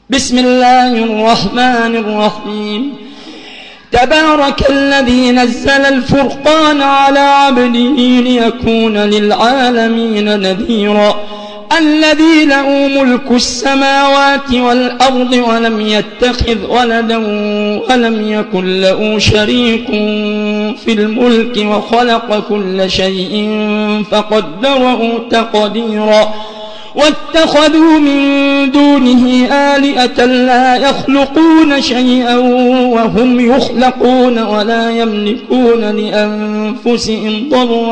بسم الله الرحمن الرحيم. تبارك الذي نزل الفرقان على عبده ليكون للعالمين نذيرا. الذي له ملك السماوات والأرض ولم يتخذ ولدا ولم يكن له شريك في الملك وخلق كل شيء فقدره تقديرا. واتخذوا من دونه آلهة لا يخلقون شيئا وهم يخلقون ولا يملكون لأنفسهم ضرا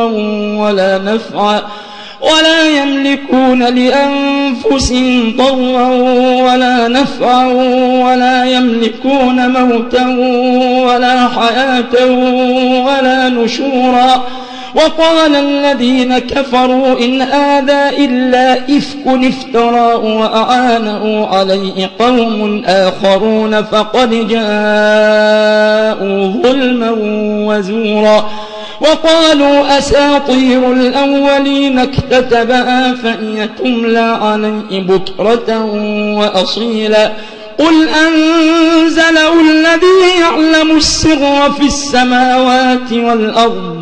ولا نفعا ولا يملكون موتا ولا حياة ولا نشورا. وقال الذين كفروا إن هذا إلا إفك افتراه وأعانه عليه قوم آخرون فقد جاءوا ظلما وزورا. وقالوا أساطير الأولين اكتتبها فهي تملى عليه بكرة وأصيلا. قل أنزله الذي يعلم السر في السماوات والأرض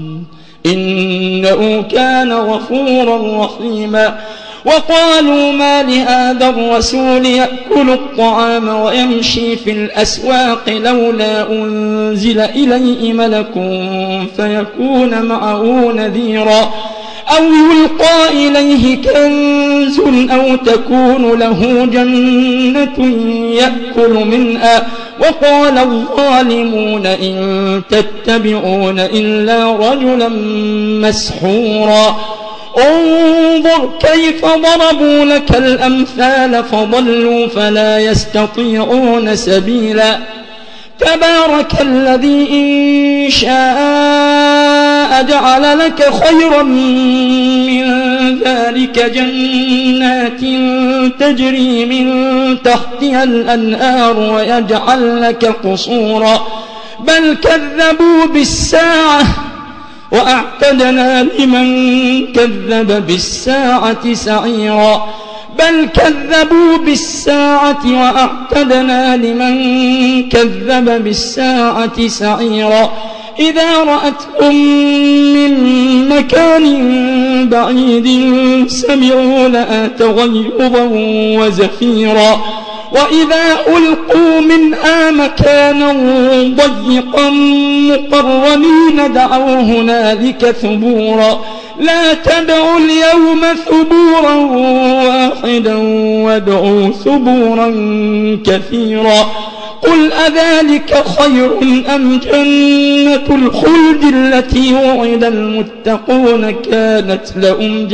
إنه كان غفورا رحيما. وقالوا ما لهذا الرسول يأكل الطعام ويمشي في الأسواق لولا أنزل إليه ملك فيكون معه نذيرا أو يلقى إليه كنز أو تكون له جنة يأكل منها. وقال الظالمون إن تتبعون إلا رجلا مسحورا. انظر كيف ضربوا لك الأمثال فضلوا فلا يستطيعون سبيلا. تبارك الذي إن شاء جعل لك خيرا من ذلك جنات تجري من تحتها الأنهار ويجعل لك قصورا. بل كذبوا بالساعة وأعتدنا لمن كذب بالساعة سعيرا. بل كذبوا بالساعة وأعتدنا لمن كذب بالساعة سعيرا. إذا رأتهم من مكان بعيد سمعوا لها تغيظا وزفيرا. وإذا ألقوا منها مكانا ضيقا مقرنين دعوا هنالك ثبورا. لا تدعوا اليوم ثبورا واحدا وادعوا ثبورا كثيرا. قل أذلك خير أم جنة الخلد التي وعد المتقون كانت لهم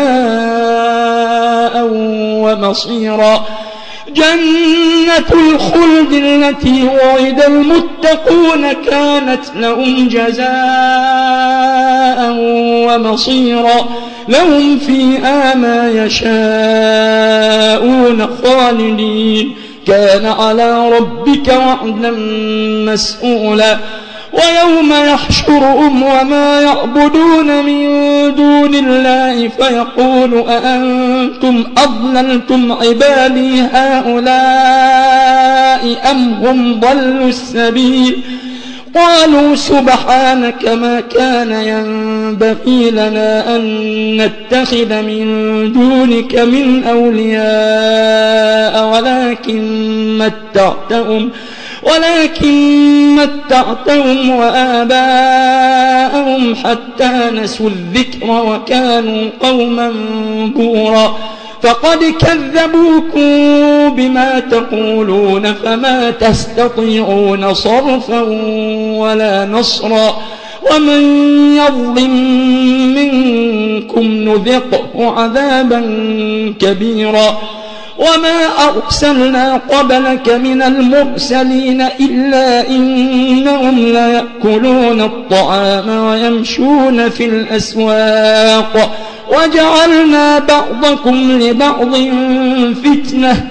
جزاء ومصيرا. جنة الخلد التي وعد المتقون كانت لهم جزاء ومصيرا. لهم فيها ما يشاءون خالدين كان على ربك وعدا مسئولا. ويوم يحشرهم وما يعبدون من دون الله فيقول أأنتم أضللتم عبادي هؤلاء أم هم ضلوا السبيل. قالوا سبحانك ما كان ينبغي لنا أن نتخذ من دونك من أولياء ولكن متعتهم وآباءهم حتى نسوا الذكر وكانوا قوما بورا. فقد كذبوكم بما تقولون فما تستطيعون صرفا ولا نصرا. ومن يظلم منكم نذقه عذابا كبيرا. وما أرسلنا قبلك من المرسلين إلا إنهم ليأكلون الطعام ويمشون في الأسواق وجعلنا بعضكم لبعض فتنة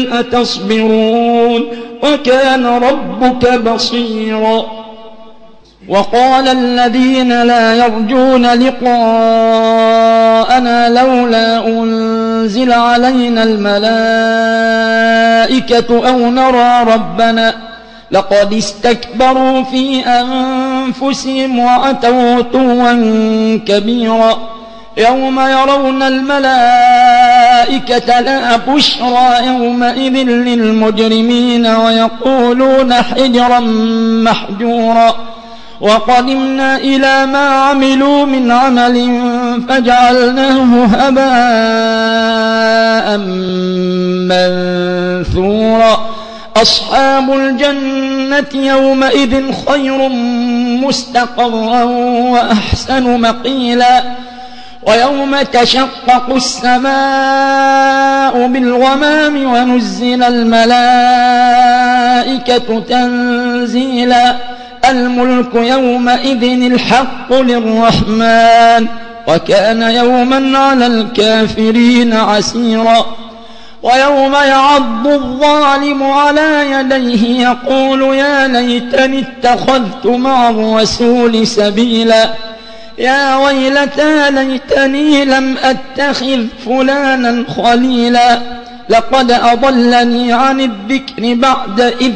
أتصبرون وكان ربك بصيرا. وقال الذين لا يرجون لقاءنا لولا أنزل علينا الملائكة أو نرى ربنا لقد استكبروا في أنفسهم وعتوا عتوا كبيرا يوم يرون الملائكة لا بشرى يومئذ للمجرمين ويقولون حجرا محجورا وقدمنا إلى ما عملوا من عمل فجعلناه هباء منثورا أصحاب الجنة يومئذ خير مستقرا وأحسن مقيلا ويوم تشقق السماء بالغمام ونزل الملائكة تنزيلا الملك يومئذ الحق للرحمن وكان يوما على الكافرين عسيرا ويوم يعض الظالم على يديه يقول يا ليتني اتخذت مع الرسول سبيلا يا ويلتى ليتني لم أتخذ فلانا خليلا لقد أضلني عن الذكر بعد إذ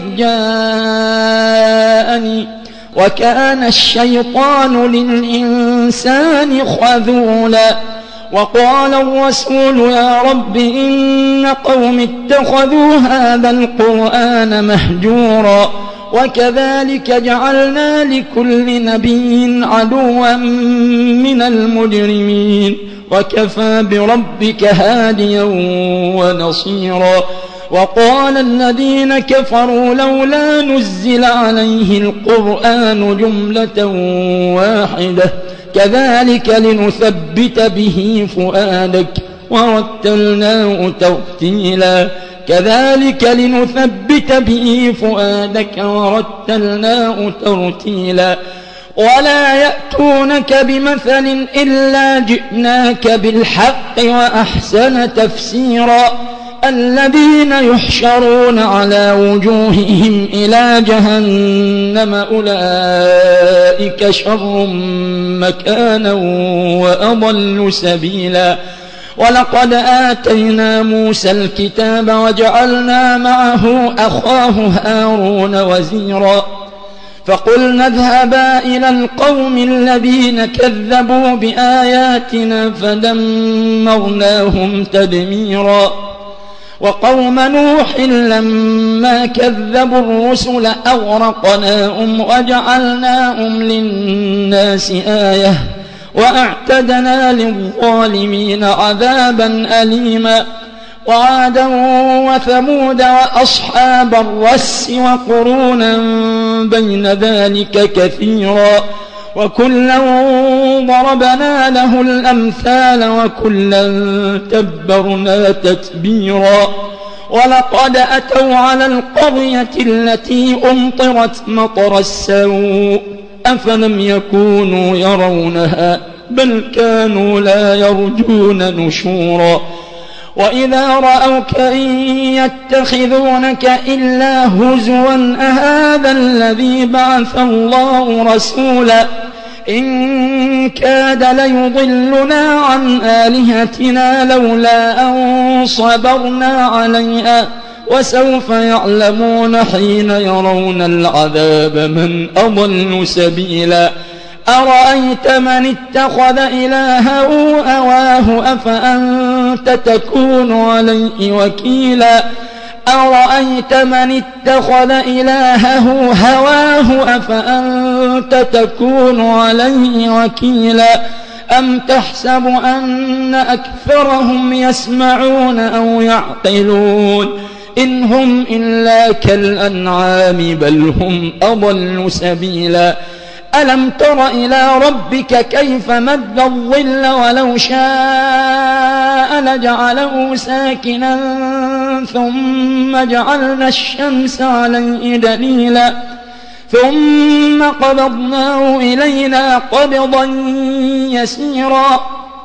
جاءني وكان الشيطان للإنسان خذولا وقال الرسول يا رب إن قوم اتخذوا هذا القرآن مهجورا وكذلك جعلنا لكل نبي عدوا من المجرمين وكفى بربك هاديا ونصيرا وقال الذين كفروا لولا نزل عليه القرآن جملة واحدة كذلك لنثبت به فؤادك ورتلناه ترتيلا كذلك لنثبت به فؤادك ورتلناه ترتيلا ولا يأتونك بمثل إلا جئناك بالحق وأحسن تفسيرا الذين يحشرون على وجوههم إلى جهنم أولئك شر مكانا وأضل سبيلا ولقد آتينا موسى الكتاب وجعلنا معه أخاه هارون وزيرا فقلنا اذهبا إلى القوم الذين كذبوا بآياتنا فدمرناهم تدميرا وقوم نوح لما كذبوا الرسل أغرقناهم وجعلناهم للناس آية وأعتدنا للظالمين عذابا أليما وعادا وثمود وأصحاب الرس وقرونا بين ذلك كثيرا وكلا ضربنا له الأمثال وكلا تبرنا تتبيرا ولقد أتوا على القرية التي أمطرت مطر السوء أفلم يكونوا يرونها بل كانوا لا يرجون نشورا وإذا رأوك إن يتخذونك إلا هزوا أهذا الذي بعث الله رسولا إن كاد ليضلنا عن آلهتنا لولا أن صبرنا عليها وسوف يعلمون حين يرون العذاب من أضل سبيلا أرأيت من اتخذ إلهه هواه أفأنت تكون عليه وكيلا أرأيت من اتخذ إلهه هواه أفأنت تكون عليه وكيلا أم تحسب أن أكثرهم يسمعون أو يعقلون إن هم إلا كالأنعام بل هم أضل سبيلا ألم تر إلى ربك كيف مد الظل ولو شاء لجعله ساكنا ثم جعلنا الشمس عليه دليلا ثم قبضناه إلينا قبضا يسيرا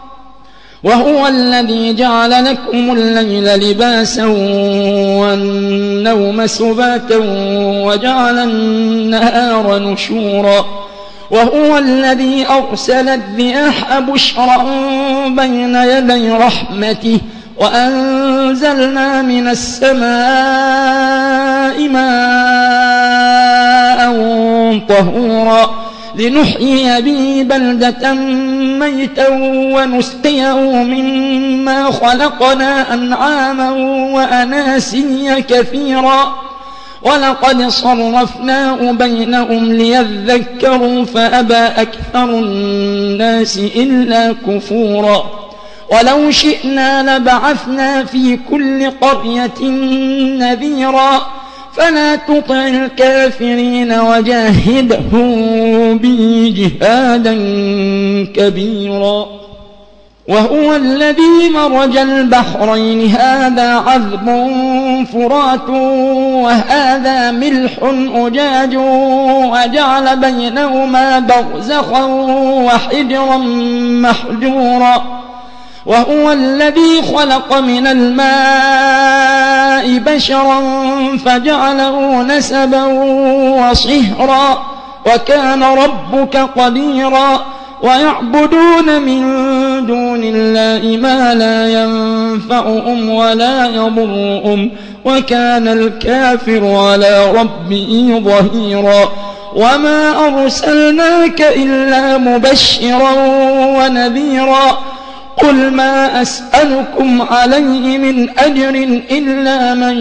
وهو الذي جعل لكم الليل لباسا والنوم سباتا وجعل النهار نشورا وهو الذي أرسل الرياح بشرا بين يدي رحمته وأنزلنا من السماء ماء طهورا لنحيي به بلدة ميتا ونسقيه مما خلقنا أنعاما وأناسيا كثيرا ولقد صرفناه بينهم ليذكروا فأبى أكثر الناس إلا كفورا ولو شئنا لبعثنا في كل قرية نذيرا فلا تطع الكافرين وجاهدهم به جهادا كبيرا وهو الذي مرج البحرين هذا عذب فرات وهذا ملح أجاج وجعل بينهما برزخا وحجرا محجورا وهو الذي خلق من الماء بشرا فجعله نسبا وصهرا وكان ربك قديرا ويعبدون من دون الله ما لا ينفعهم ولا يضرهم وكان الكافر على ربه ظهيرا وما أرسلناك إلا مبشرا ونذيرا قل ما أسألكم عليه من أجر إلا من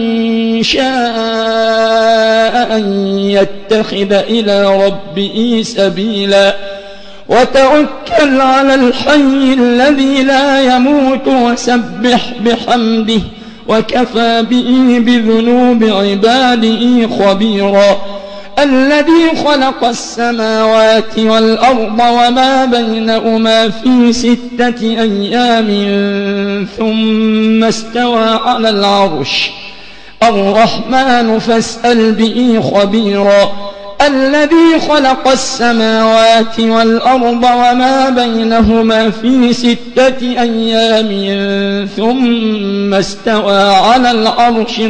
شاء أن يتخذ إلى ربه سبيلا وتوكل على الحي الذي لا يموت وسبح بحمده وكفى به بذنوب عباده خبيرا الذي خلق السماوات والأرض وما بينهما في 6 أيام ثم استوى على العرش الرحمن فاسأل به خبيرا الذي خلق السماوات والأرض وما بينهما في 6 أيام ثم استوى على العرش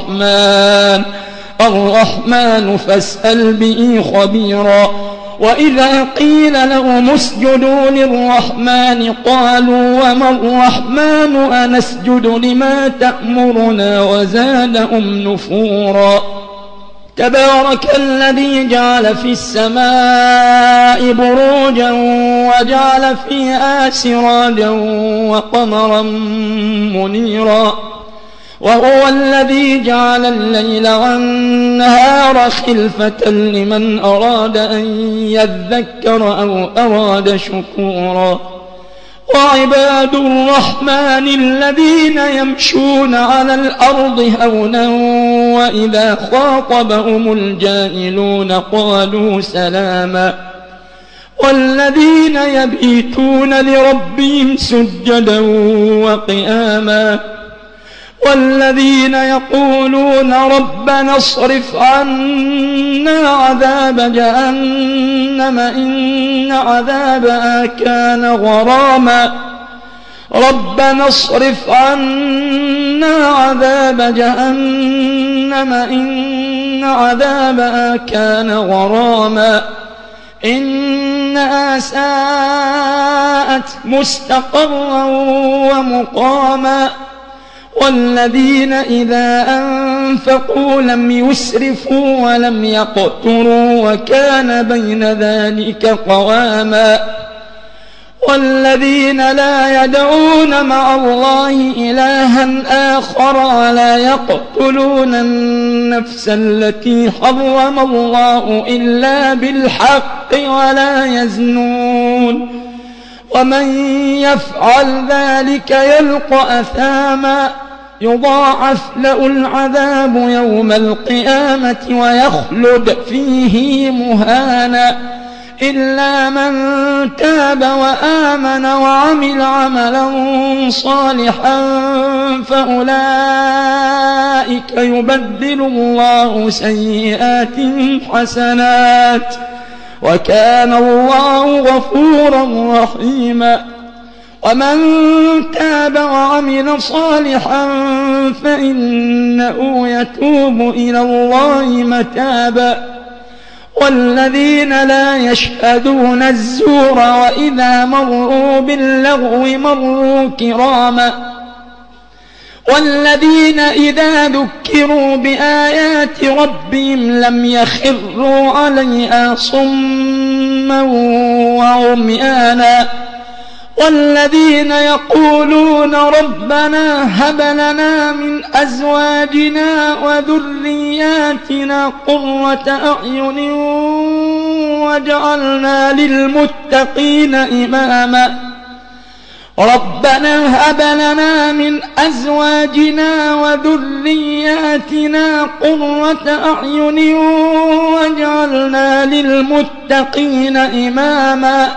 الرحمن فاسأل به خبيرا وإذا قيل لهم اسجدوا للرحمن قالوا وما الرحمن أنسجد لما تأمرنا وزادهم نفورا تبارك الذي جعل في السماء بروجا وجعل فيها سراجا وقمرا منيرا وهو الذي جعل الليل والنهار خلفة لمن أراد أن يذكر أو أراد شكورا وعباد الرحمن الذين يمشون على الأرض هونا وإذا خاطبهم الجاهلون قالوا سلاما والذين يبيتون لربهم سجدا وقياما والذين يقولون ربنا اصرف عنا عذاب جهنم إن عذابها كان غراما ربنا اصرف عنا عذاب جهنم إن عذابها كان غراما إنها ساءت مستقرا ومقاما والذين إذا أنفقوا لم يسرفوا ولم يقتروا وكان بين ذلك قواما والذين لا يدعون مع الله إلها آخر ولا يقتلون النفس التي حرم الله إلا بالحق ولا يزنون ومن يفعل ذلك يلقى أثاما يضاعف له العذاب يوم القيامة ويخلد فيه مهانا إلا من تاب وآمن وعمل عملا صالحا فأولئك يبدل الله سيئاتهم حسنات وكان الله غفورا رحيما ومن تاب وعمل صالحا فإنه يتوب إلى الله متابا والذين لا يشهدون الزور وإذا مروا باللغو مروا كراما والذين إذا ذكروا بآيات ربهم لم يخروا عليها صما وعميانا والذين يقولون ربنا هب لنا من أزواجنا وذرياتنا قرة أعين واجعلنا للمتقين إماما ربنا هب لنا من أزواجنا وذرياتنا قرة أعين واجعلنا للمتقين إماما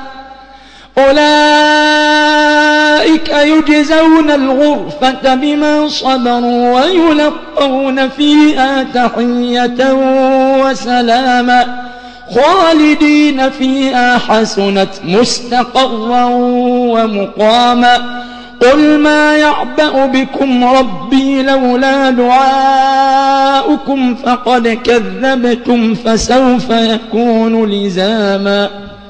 أولئك يجزون الغرفة بما صبروا ويلقون فيها تحية وسلاما خالدين فيها حسنت مستقرا ومقاما قل ما يعبأ بكم ربي لولا دعاؤكم فقد كذبتم فسوف يكون لزاما